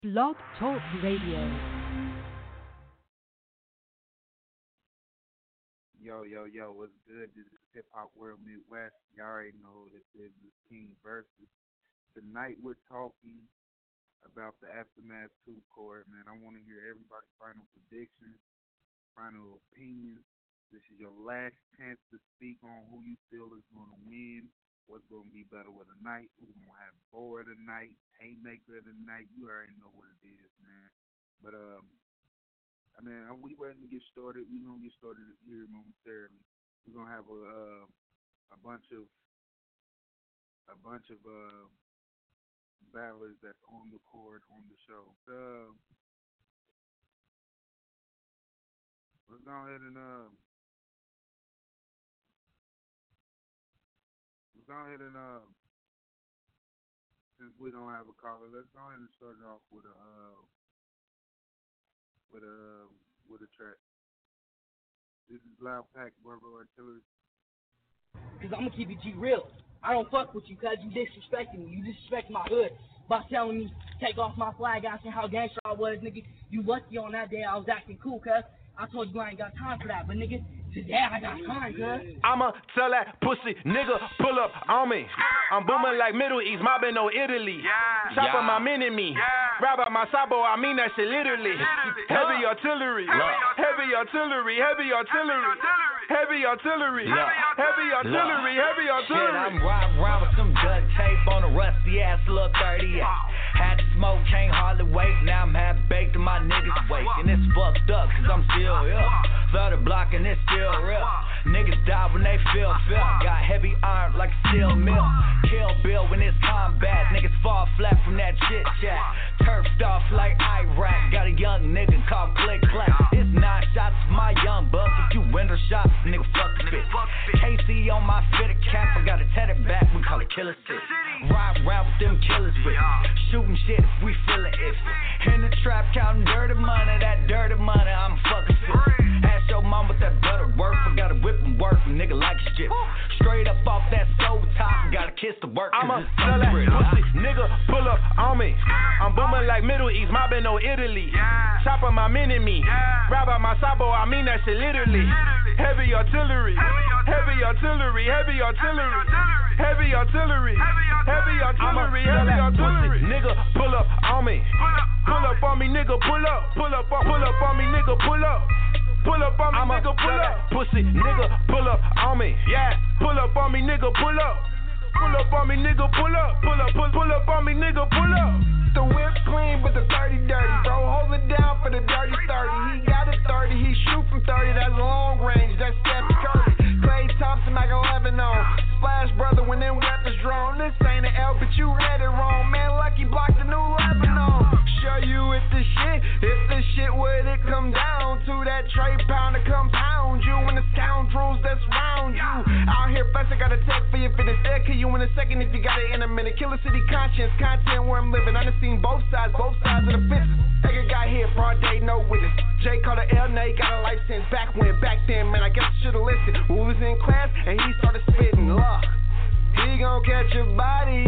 Blog Talk Radio. Yo, what's good? This is Hip Hop World Midwest. Y'all already know who this is. This King Versus. Tonight we're talking about the Aftermath 2 court, man. I want to hear everybody's final predictions, final opinions. This is your last chance to speak on who you feel is going to win, what's going to be better with the night, who's going to have board of the night, haymaker of the night. You already know what it is, man. But, we ready to get started. We're going to get started here momentarily. We're going to have a bunch of battlers that's on the court on the show. Let's go ahead and since we don't have a caller, let's go ahead and start it off with a track. This is Loud Pack, Barbara Artillery. Cause I'm gonna keep it G real. I don't fuck with you cause you disrespecting me. You disrespect my hood by telling me take off my flag, asking how gangster I was, nigga. You lucky on that day I was acting cool, cuz I told you I ain't got time for that, but nigga, today I got time, cuz. I'ma tell that pussy nigga pull up on me. I'm booming like Middle East, mobbing on Italy. Chopping my mini-me. Rap out my sabo, I mean that shit literally. Heavy artillery. Heavy artillery. Heavy artillery. Heavy artillery. Heavy artillery. Heavy artillery. Shit, I'm riding around with some duct tape on a rusty ass little 38. Had to smoke, can't hardly wait. Now I'm half baked and my niggas wake. And it's fucked up cause I'm still here. Third block and it's still real. Niggas die when they feel. Got heavy iron like a steel mill. Kill Bill when it's combat. Niggas fall flat from that chit chat. Turfed off like Iraq. Got a young nigga called Click Clack. It's 9 shots for my young buck. If you window shop, nigga fuck the bitch. KC on my fitted cap. I got a tatted back. We call it Killer City. Ride around with them killers with shooting shit if we feelin' iffy. In the trap counting dirty money. That dirty money I'm fucking sick. Ask your mom what that butter worth. I gotta whip and work. Nigga like a shit. Straight up off that stove top. Gotta kiss the work. I'ma tell that pussy nigga pull up on me. I'm booming like Middle East, mobbing on Italy. Chopping my mini-me. Rap out my sabo, I mean that shit literally. Heavy artillery. Heavy artillery. Heavy artillery. Heavy artillery. Heavy artillery. Heavy artillery. Nigga pull up on me. Pull up on me, nigga pull up. Pull up on me, nigga pull up. Pull up on me, nigga pull up. Pussy nigga pull up on me. Yeah. Pull up on me, nigga pull up. Pull up on me, nigga pull up. Pull up on me, nigga pull up. The whip clean, but the 30 dirty. Bro, hold it down for the dirty 30. He got a 30, he shoot from 30. That's long range, that's Steph Curry. Klay Thompson, Mac 11 on. Splash brother when them weapons drawn. This ain't an L, but you read it wrong. Man, Lucky blocked the new Lebanon. Show you if the shit would it come down to that trade pound to compound you and the scoundrels that's round you. Out here fast, I got a tech for you for this air. Kill you in a second if you got it in a minute. Killer City conscience, content where I'm living. I done seen both sides of the fences. Nigga got hit, broad day, no witness. Jay called a L, now he got a license. Back then, man, I guess I should've listened. We was in class and he started spitting. Look, he gon' catch your body,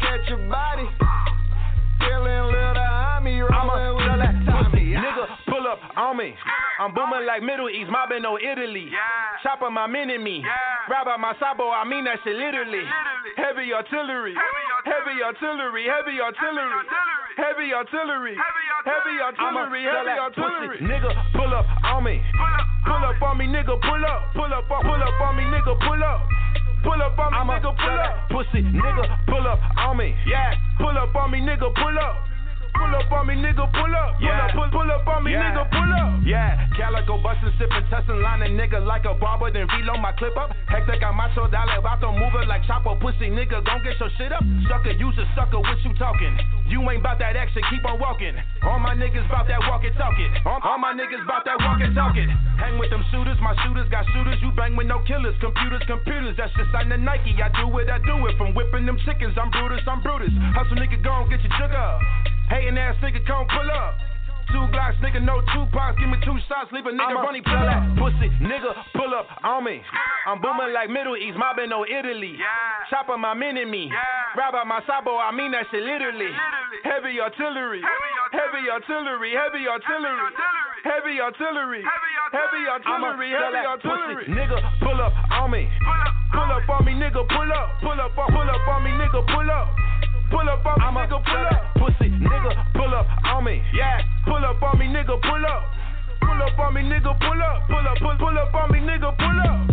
Feeling little homie, rolling with that Tommy. Nigga pull up on me. I'm booming like Middle East, mobbing on Italy. Chopping my mini-me. Rap out my sabo, I mean that shit literally. Heavy artillery. Heavy artillery. Heavy artillery. Heavy artillery. Heavy artillery. Heavy artillery. Nigga pull up on me. Pull up on me, nigga pull up. Pull up on me, nigga pull up. Pull up on me, nigga pull up. Pussy nigga pull up on me. Yeah. Pull up on me, nigga pull up. Pull up on me, nigga, pull up. Pull up on me, nigga, pull up. Yeah, Calico bustin', sippin', testin', lining nigga like a barber, then reload my clip up. Hectic, I macho dollar, about to move it like chopper, pussy nigga, gon' get your shit up. Sucker, use a sucker, what you talking? You ain't bout that action, keep on walking. All my niggas bout that walkin' talkin'. All my niggas bout that walkin' talkin'. Hang with them shooters, my shooters got shooters. You bang with no killers, computers. That's just sign the Nike. I do it. From whipping them chickens, I'm Brutus. Hustle nigga, gon' get your jug up. Hating ass nigga, come pull up. 2 Glocks, nigga, no 2 pounds. Give me 2 shots, leave a nigga running, pull up. Pussy, nigga, pull up on me. I'm booming like Middle East, mobbing on Italy. Chopping my mini-me. Rap out my sabo, I mean that shit literally. Heavy artillery. Heavy artillery, heavy artillery, heavy artillery, heavy artillery, heavy artillery. Nigga, pull up on me. Pull up on me, nigga, pull up. Pull up on me, nigga, pull up. Pull up on me, nigga, pull up. Pussy, nigga, pull up on me. Yeah, pull up on me, nigga, pull up. Pull up on me, nigga, pull up. Pull up on me, nigga, pull up.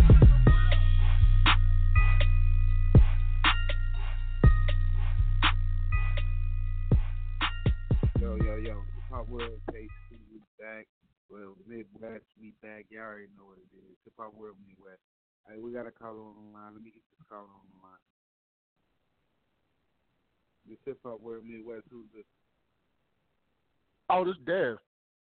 Yo, Hip-Hop World KC, we back. Well, Midwest, we back. Y'all already know what it is. Hip-Hop World Midwest. Hey, we got a caller on the line. Let me get this caller on the line. This Hip-Hop World Midwest, who's this? Oh, this Dev.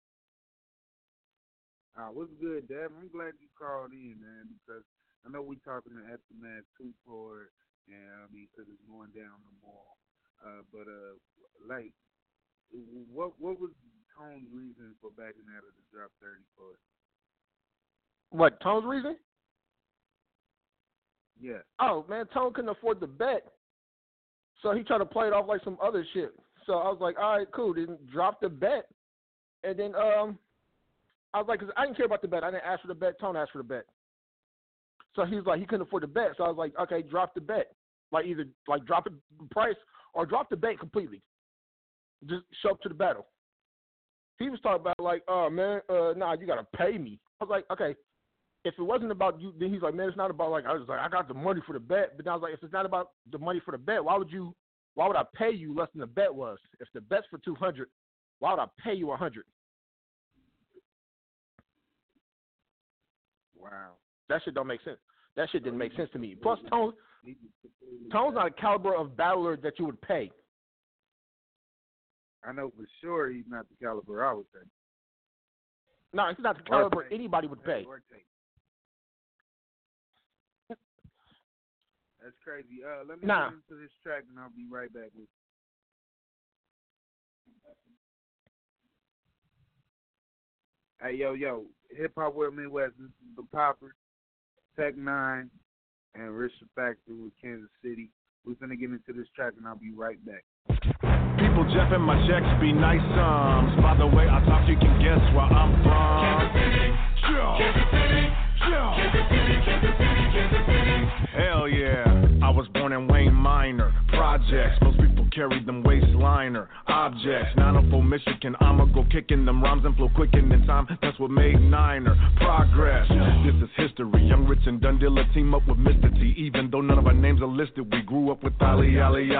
What's good, Dev? I'm glad you called in, man, because I know we talking to Aftermath 2 for it, and I mean, because it's going down the mall. Like, what was Tone's reason for backing out of the Drop 30 for it? What, Tone's reason? Yeah. Oh, man, Tone couldn't afford the bet. So he tried to play it off like some other shit. So I was like, all right, cool. Then drop the bet. And then I was like, because I didn't care about the bet. I didn't ask for the bet. Tone asked for the bet. So he was like, he couldn't afford the bet. So I was like, okay, drop the bet. Like either like drop the price or drop the bet completely. Just show up to the battle. He was talking about like, oh, man, nah, you got to pay me. I was like, okay. If it wasn't about you, then he's like, man, it's not about like, I was like, I got the money for the bet. But then I was like, if it's not about the money for the bet, why would I pay you less than the bet was? If the bet's for 200, why would I pay you 100? Wow. That shit don't make sense. That shit didn't make sense to me. Plus, Tone's not a caliber of battler that you would pay. I know for sure he's not the caliber I would say. No, he's not the caliber anybody would pay. That's crazy. Let me get into this track and I'll be right back with you. Hey, yo, Hip-Hop World Midwest, this is the Popper, Tech 9, and Richard Factor with Kansas City. We're going to get into this track and I'll be right back. People jeffing my checks be nice sums. By the way, I thought you can guess where I'm from. Kansas City, Kansas City, Kansas City, Kansas City, Kansas City. Hell yeah, I was born in Wayne Minor projects. Most people carry them waistliner objects. 904 Michigan, I'ma go kicking them rhymes and flow quicken in time. That's what made Niner progress. This is history. Young Rich and Dundilla team up with Mr. T. Even though none of our names are listed, we grew up with Ali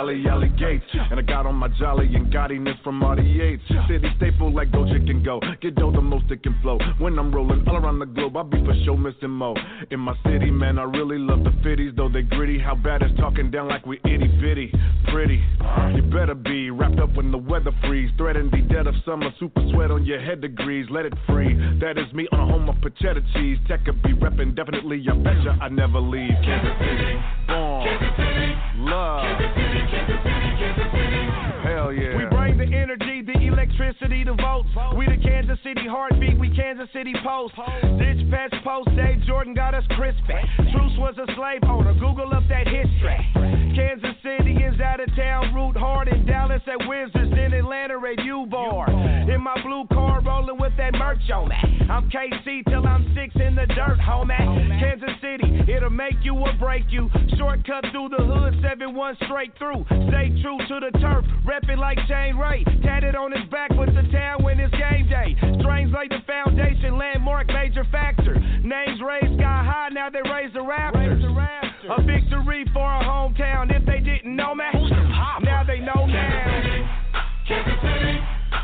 Gates. And I got on my jolly and gaudiness from Marty Yates. City staple like Doja can go. Get dough the most it can flow. When I'm rolling all around the globe, I'll be for sure missing Mo. In my city, man, I really love the fitties, though they gritty. How bad is talking down like we itty bitty? Pretty. You better be wrapped up when the weather freeze. Threaten the dead of summer, super sweat on your head degrees. Let it free. That is me on a home of cheddar cheese. Tech could be reppin' definitely. I betcha I never leave. Kansas City, born, Kansas City, love, Kansas City, Kansas City, Kansas City. Hell yeah. We bring the energy, the electricity, the votes. We the Kansas City heartbeat. We Kansas City Post. Ditch Patch Post. Dave Jordan got us crispy. Truce was a slave owner. Google up that history. Kansas City is out of town. Root hard in Dallas at Wizards. Then Atlanta at U-Bar. In my blue car rolling with that merch on me. I'm KC till I'm 6 in the dirt, homie. Kansas City, it'll make you or break you. Shortcut through the hood, 7-1 straight through. Stay true to the turf, rep it like Shane Ray. Tatted on his back with the town when it's game day. Strains like the foundation, landmark, major factor. Names raised sky high, now they raise the Raptors. A victory for our hometown. If they didn't know me, now they know now. Kansas City.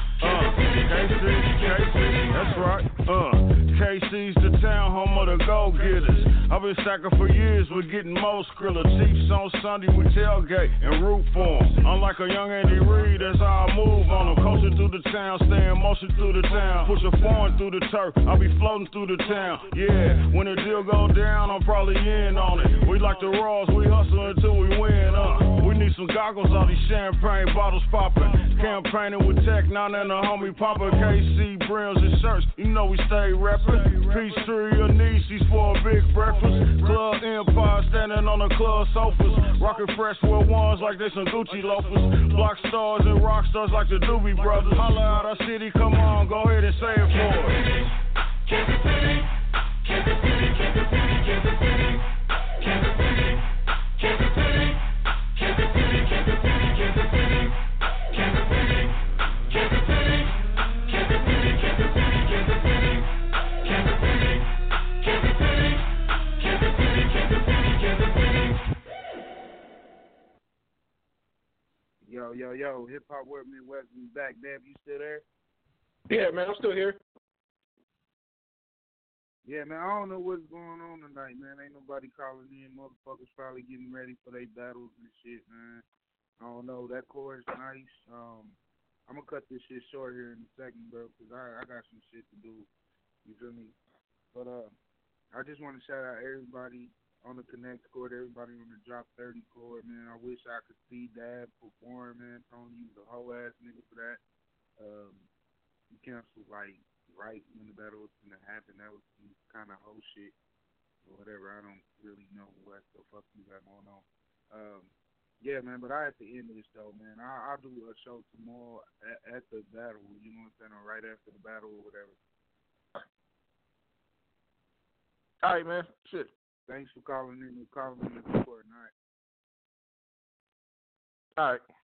KC, that's right. KC's the town home of the go-getters. I've been stacking for years with getting more Skrilla. Chiefs on Sunday we tailgate and root for 'em. Unlike a young Andy Reid, that's how I move on 'em. Coasting through the town, staying motion through the town. Push a foreign through the turf, I'll be floating through the town. Yeah, when the deal go down, I'm probably in on it. We like the Royals, we hustle until we win. We need some goggles, all these champagne bottles popping. Campaigning with Tech 9 and the homie Papa KC Brims and shirts. You know we stay rapping. Peace to your nieces for a big breakfast. Club Empire standing on the club sofas. Rockin' fresh wear ones like they some Gucci loafers. Block stars and rock stars like the Doobie Brothers. Holla out our city, come on, go ahead and say it for us. Kansas City, Kansas City, Kansas City, Kansas City, Kansas City, Kansas City, Kansas City, Kansas City, Kansas City, Kansas City, Kansas City, Kansas City, Kansas City, Kansas City, Kansas City, Kansas City, Kansas City, Kansas City, Kansas City. Yo, Hip Hop World Midwest is back. Dab, you still there? Yeah, man, I'm still here. Yeah, man, I don't know what's going on tonight, man. Ain't nobody calling in. Motherfuckers probably getting ready for their battles and shit, man. I don't know. That chorus nice. I'm going to cut this shit short here in a second, bro, because I got some shit to do. You feel me? But I just want to shout out everybody on the Connect court, everybody on the Drop 30 court, man. I wish I could see Dab perform, man. Tony was a whole ass nigga for that. He canceled, like, right when the battle was going to happen. That was some kind of whole shit or whatever. I don't really know what the fuck you got going on. Yeah, man, but I have to end this, though, man. I'll do a show tomorrow at the battle, you know what I'm saying, or right after the battle or whatever. All right, man. Shit. Thanks for calling in and calling in and supporting. All right. All right.